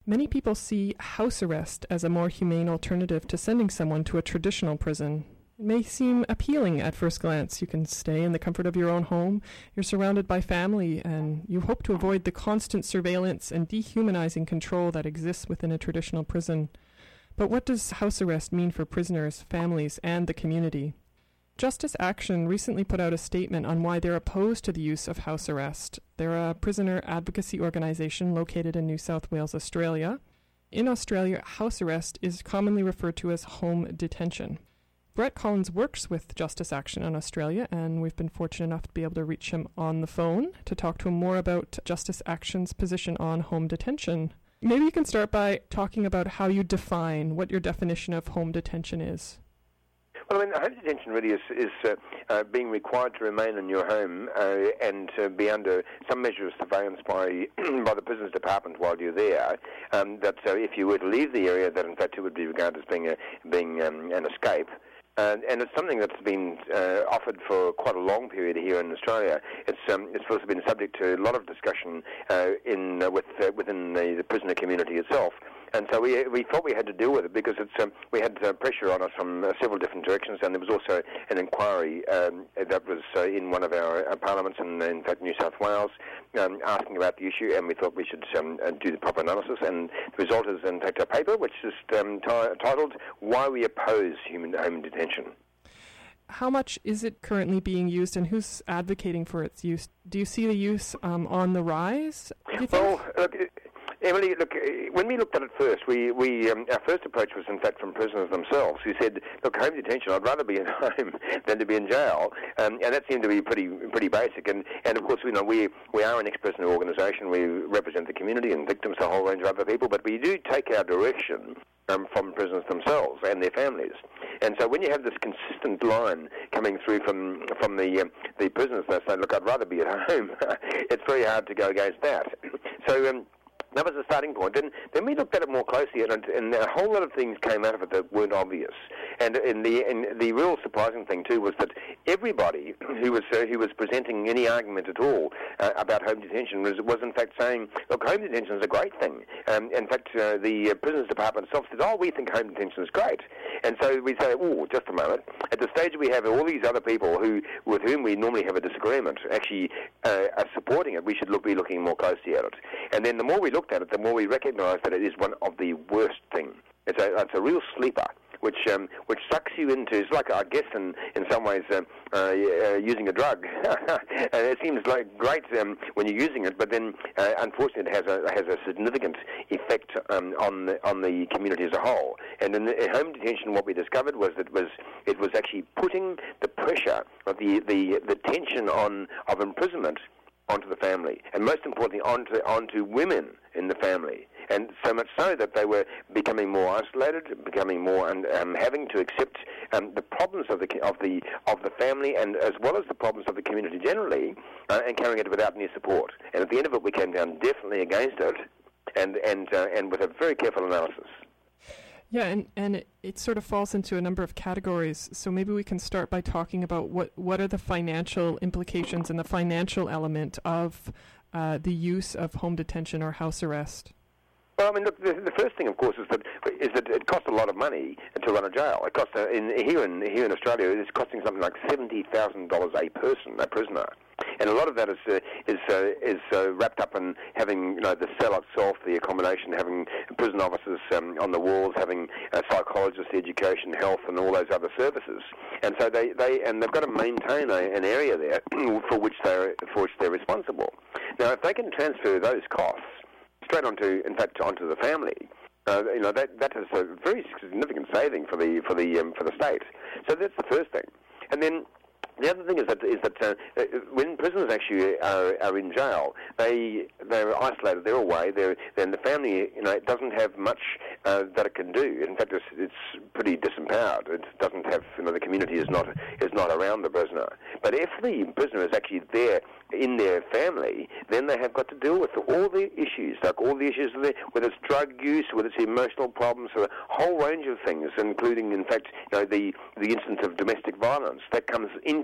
Many people see house arrest as a more humane alternative to sending someone to a traditional prison. It may seem appealing at first glance. You can stay in the comfort of your own home, you're surrounded by family, and you hope to avoid the constant surveillance and dehumanizing control that exists within a traditional prison. But what does house arrest mean for prisoners, families, and the community? Justice Action recently put out a statement on why they're opposed to the use of house arrest. They're a prisoner advocacy organization located in New South Wales, Australia. In Australia, house arrest is commonly referred to as home detention. Brett Collins works with Justice Action in Australia, and we've been fortunate enough to be able to reach him on the phone to talk to him more about Justice Action's position on home detention. Maybe you can start by talking about how you define what your definition of home detention is. Well, I mean, home detention really is being required to remain in your home and be under some measure of surveillance by the Prisons Department while you're there. That if you were to leave the area, that in fact it would be regarded as being an escape. And it's something that's been offered for quite a long period here in Australia. It's also been subject to a lot of discussion within the prisoner community itself. And so we thought we had to deal with it because we had pressure on us from several different directions, and there was also an inquiry that was in one of our parliaments in fact, New South Wales, asking about the issue, and we thought we should do the proper analysis. And the result is, in fact, a paper which is titled "Why We Oppose Home Detention." How much is it currently being used, and who's advocating for its use? Do you see the use on the rise? Well, Emily, look, when we looked at it first, our first approach was, in fact, from prisoners themselves, who said, look, home detention, I'd rather be at home than to be in jail, and that seemed to be pretty basic. And of course, we are an ex-prisoner organisation. We represent the community and victims, a whole range of other people, but we do take our direction from prisoners themselves and their families. And so when you have this consistent line coming through from the prisoners, they say, look, I'd rather be at home, it's very hard to go against that. So that was the starting point. Then we looked at it more closely, and a whole lot of things came out of it that weren't obvious. And the real surprising thing too was that everybody who was presenting any argument at all about home detention was in fact saying, look, home detention is a great thing. In fact, the Prisons Department itself said, oh, we think home detention is great. And so we say, oh, just a moment. At the stage we have all these other people with whom we normally have a disagreement actually are supporting it, we should be looking more closely at it. And then the more we looked at it, the more we recognised that it is one of the worst things. It's a real sleeper, which sucks you into. It's like, I guess, in some ways, using a drug. It seems like great when you're using it, but then unfortunately it has a significant effect on the community as a whole. And in home detention, what we discovered was that it was actually putting the pressure of the tension of imprisonment onto the family, and most importantly onto women in the family, and so much so that they were becoming more isolated, becoming more having to accept the problems of the family, and as well as the problems of the community generally, and carrying it without any support. And at the end of it, we came down definitely against it, and with a very careful analysis. Yeah, and it sort of falls into a number of categories. So maybe we can start by talking about what are the financial implications and the financial element of the use of home detention or house arrest. Well, I mean, look, the first thing, of course, is that it costs a lot of money to run a jail. It costs here in Australia, it's costing something like $70,000 a prisoner. And a lot of that is wrapped up in having the cell itself, the accommodation, having prison officers on the walls, having psychologists, education, health, and all those other services. And so they've got to maintain an area there for which they're responsible. Now, if they can transfer those costs straight onto the family, that is a very significant saving for the state. So that's the first thing. And then the other thing is that when prisoners actually are in jail, they're isolated, they're away, then the family it doesn't have much that it can do. In fact, it's pretty disempowered. It doesn't have the community is not around the prisoner. But if the prisoner is actually there in their family, then they have got to deal with all the issues, whether it's drug use, whether it's emotional problems, a whole range of things, including, in fact, the instance of domestic violence that comes into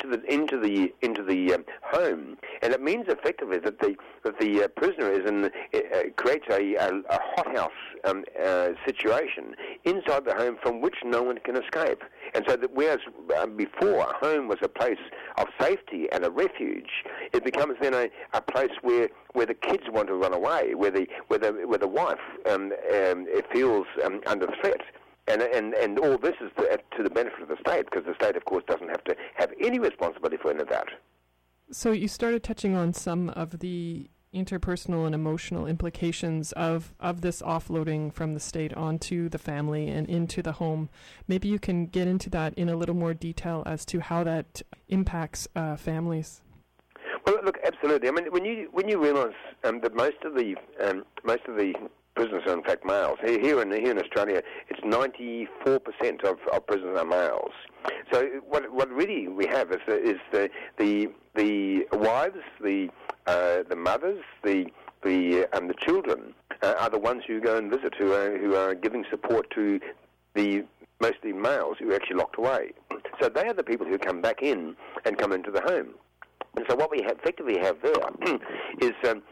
the home, and it means effectively that the prisoner creates a hothouse situation inside the home from which no one can escape. And so that whereas before a home was a place of safety and a refuge, it becomes then a place where the kids want to run away, where the wife feels under threat. And all this is to the benefit of the state, because the state, of course, doesn't have to have any responsibility for any of that. So you started touching on some of the interpersonal and emotional implications of this offloading from the state onto the family and into the home. Maybe you can get into that in a little more detail as to how that impacts families. Well, look, absolutely. I mean, when you realise that most of the prisoners are in fact males. Here in Australia, it's 94% of prisoners are males. So what really we have is the wives, the mothers, the children are the ones who go and visit, who are giving support to the mostly males who are actually locked away. So they are the people who come back in and come into the home. And so what we effectively have there is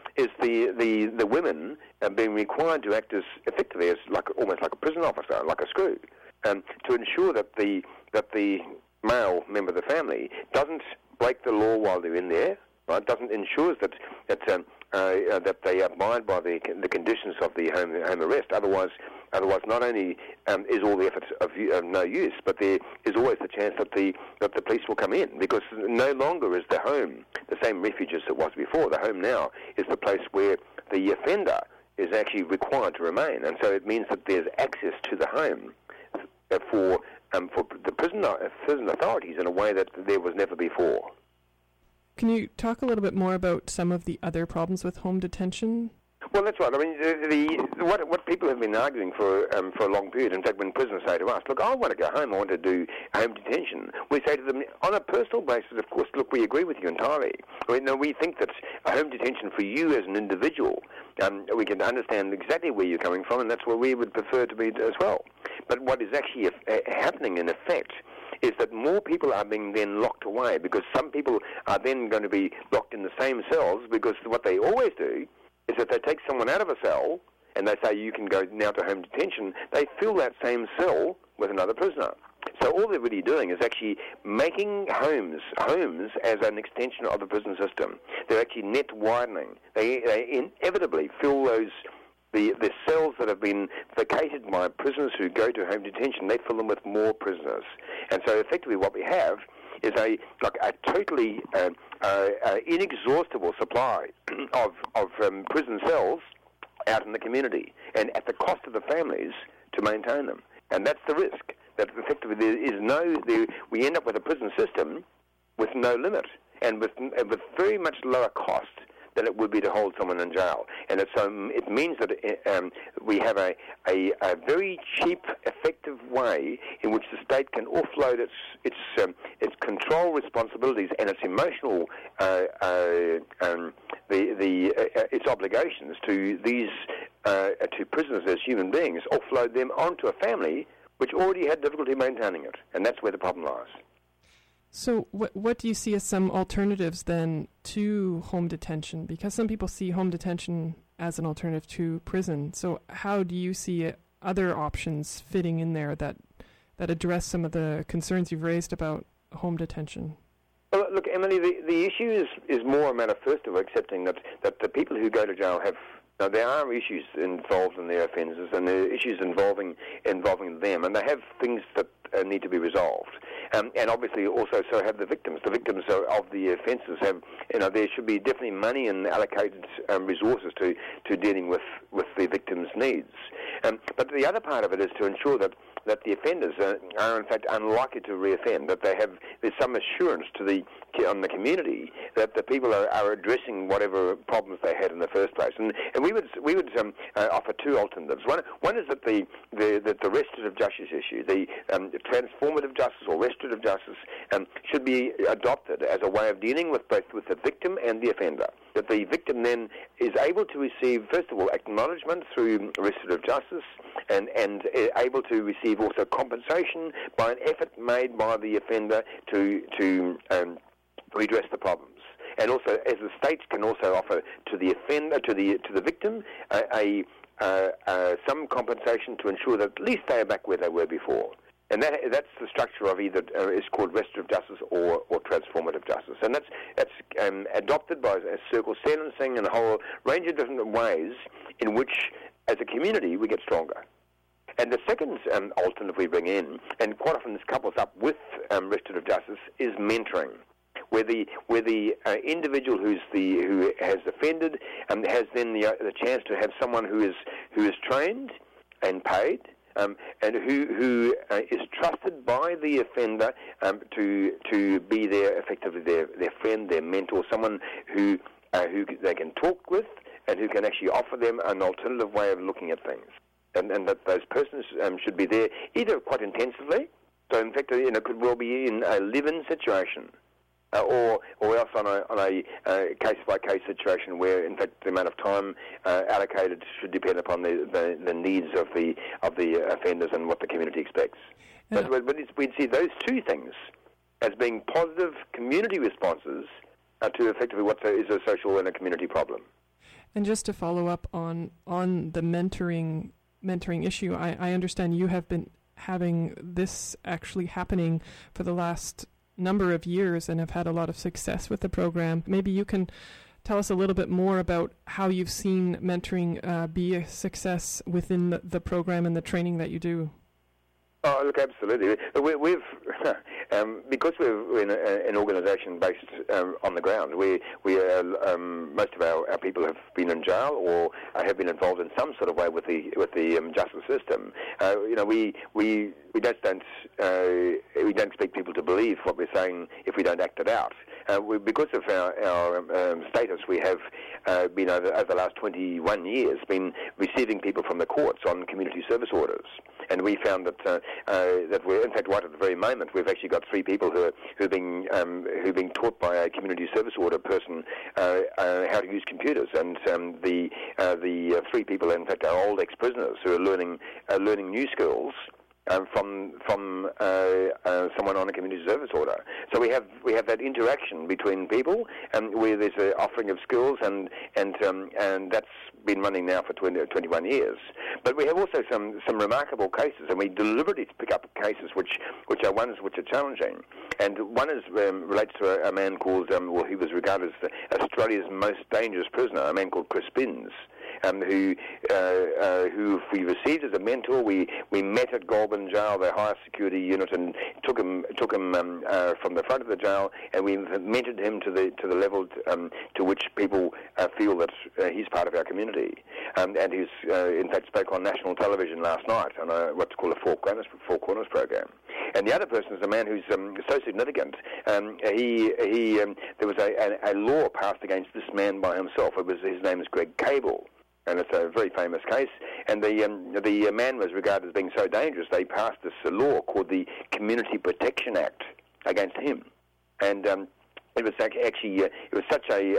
the women being required to act as effectively as almost like a prison officer, like a screw, to ensure that the male member of the family doesn't break the law while they're in there, right? Doesn't ensures that they abide by the conditions of the home arrest. Otherwise, not only is all the effort of no use, but there is always the chance that the police will come in, because no longer is the home the same refuge as it was before. The home now is the place where the offender is actually required to remain, and so it means that there's access to the home for the prison authorities in a way that there was never before. Can you talk a little bit more about some of the other problems with home detention? Well, that's right. I mean, what people have been arguing for a long period, in fact, when prisoners say to us, look, I want to go home, I want to do home detention, we say to them, on a personal basis, of course, look, we agree with you entirely. We think that a home detention for you as an individual, we can understand exactly where you're coming from, and that's where we would prefer to be as well. But what is actually happening in effect is that more people are being then locked away, because some people are then going to be locked in the same cells, because what they always do is that they take someone out of a cell and they say you can go now to home detention, they fill that same cell with another prisoner. So all they're really doing is actually making homes as an extension of the prison system. They're actually net widening. They inevitably fill the cells that have been vacated by prisoners who go to home detention, they fill them with more prisoners. And so effectively what we have is a totally inexhaustible supply of prison cells out in the community, and at the cost of the families to maintain them. And that's the risk, that effectively we end up with a prison system with no limit and with very much lower cost than it would be to hold someone in jail. And it means that we have a very cheap, effective way in which the state can offload its control responsibilities and its emotional its obligations to these to prisoners as human beings, offload them onto a family which already had difficulty maintaining it, and that's where the problem lies. So what do you see as some alternatives then to home detention? Because some people see home detention as an alternative to prison. So how do you see other options fitting in there that address some of the concerns you've raised about home detention? Well, look, Emily, the issue is more a matter, first of all, accepting that the people who go to jail have... Now, there are issues involved in their offences, and there are issues involving them, and they have things that need to be resolved. And obviously also so have the victims. The victims of the offences have, there should be definitely money and allocated resources to dealing with the victims' needs. But the other part of it is to ensure that the offenders are in fact unlikely to reoffend, that there's some assurance on the community that the people are addressing whatever problems they had in the first place. And we would offer two alternatives. One is that the restorative justice issue, the transformative justice or restorative justice, should be adopted as a way of dealing with both with the victim and the offender. That the victim then is able to receive, first of all, acknowledgement through restorative justice, and able to receive receive also compensation by an effort made by the offender to redress the problems. And also, as the state can also offer to the offender, to the victim, some compensation to ensure that at least they are back where they were before. And that's the structure of either it's called restorative justice or transformative justice. And that's adopted by circle sentencing and a whole range of different ways in which, as a community, we get stronger. And the second alternative we bring in, and quite often this couples up with restorative justice, is mentoring, where the individual who has offended has then the chance to have someone who is trained and paid, and who is trusted by the offender to be effectively their friend, their mentor, someone who they can talk with and who can actually offer them an alternative way of looking at things. And that those persons should be there either quite intensively, so in fact could well be in a live-in situation, or else on a case-by-case situation where in fact the amount of time allocated should depend upon the needs of the offenders and what the community expects. But we'd see those two things as being positive community responses to effectively what is a social and a community problem. And just to follow up on the mentoring issue, I understand you have been having this actually happening for the last number of years and have had a lot of success with the program. Maybe you can tell us a little bit more about how you've seen mentoring be a success within the program and the training that you do. Oh, look, absolutely. We've because we're in an organisation based on the ground. Most of our people have been in jail or have been involved in some sort of way with the justice system. We don't expect people to believe what we're saying if we don't act it out. Because of our status, we have been over the last 21 years been receiving people from the courts on community service orders. And we found that we're, in fact, right at the very moment, we've actually got 3 people who've been taught by a community service order person how to use computers, and the 3 people, in fact, are old ex-prisoners who are learning new skills from someone on a community service order. So we have that interaction between people, where there's an offering of skills, and that's been running now for 21 years. But we have also some remarkable cases, and we deliberately pick up cases which are ones which are challenging. And one relates to a man called, he was regarded as Australia's most dangerous prisoner, a man called Chris Binns. Who we received as a mentor. We met at Goulburn Jail, their highest security unit, and took him from the front of the jail, and we mentored him to the level to which people feel that he's part of our community. And he's in fact spoke on national television last night on what's called a Four Corners program. And the other person is a man who's so significant. There was a law passed against this man by himself. His name is Greg Cable. And it's a very famous case. And the man was regarded as being so dangerous, they passed this law called the Community Protection Act against him. And it was actually it was such a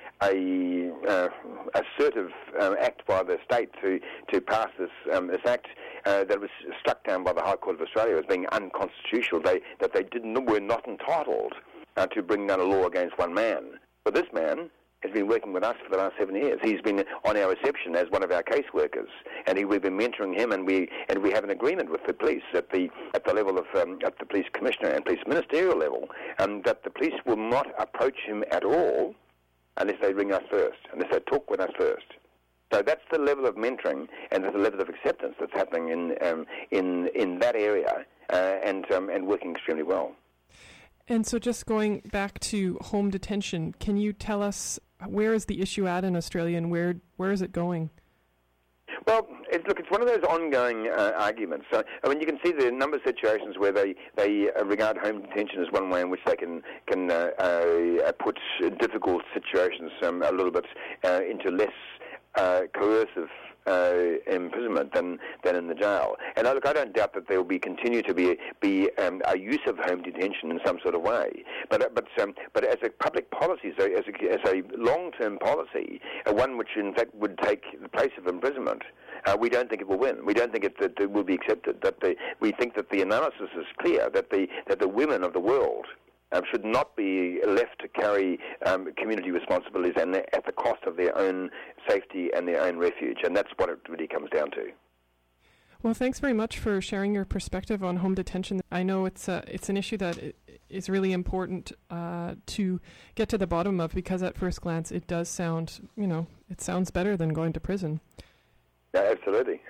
assertive act by the state to pass this act that was struck down by the High Court of Australia as being unconstitutional. They were not entitled to bring down a law against one man. But this man has been working with us for the last 7 years. He's been on our reception as one of our caseworkers, and we've been mentoring him, and we have an agreement with the police at the level of at the police commissioner and police ministerial level, that the police will not approach him at all unless they ring us first, unless they talk with us first. So that's the level of mentoring and the level of acceptance that's happening in that area, and working extremely well. And so just going back to home detention, can you tell us where is the issue at in Australia, and where is it going? Well, it's one of those ongoing arguments. So, you can see the number of situations where they regard home detention as one way in which they can put difficult situations a little bit into less coercive imprisonment than in the jail. And look, I don't doubt that there will continue to be a use of home detention in some sort of way. But as a public policy, so as a long-term policy, one which in fact would take the place of imprisonment, we don't think it will win. We don't think it will be accepted. We think that the analysis is clear that the women of the world should not be left to carry community responsibilities and at the cost of their own safety and their own refuge. And that's what it really comes down to. Well, thanks very much for sharing your perspective on home detention. I know it's an issue that is really important to get to the bottom of, because at first glance it does sound, it sounds better than going to prison. Yeah, absolutely.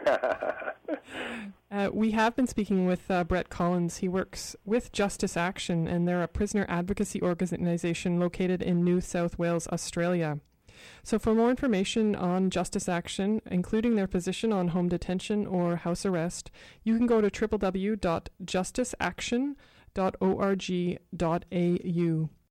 We have been speaking with Brett Collins. He works with Justice Action, and they're a prisoner advocacy organisation located in New South Wales, Australia. So for more information on Justice Action, including their position on home detention or house arrest, you can go to www.justiceaction.org.au.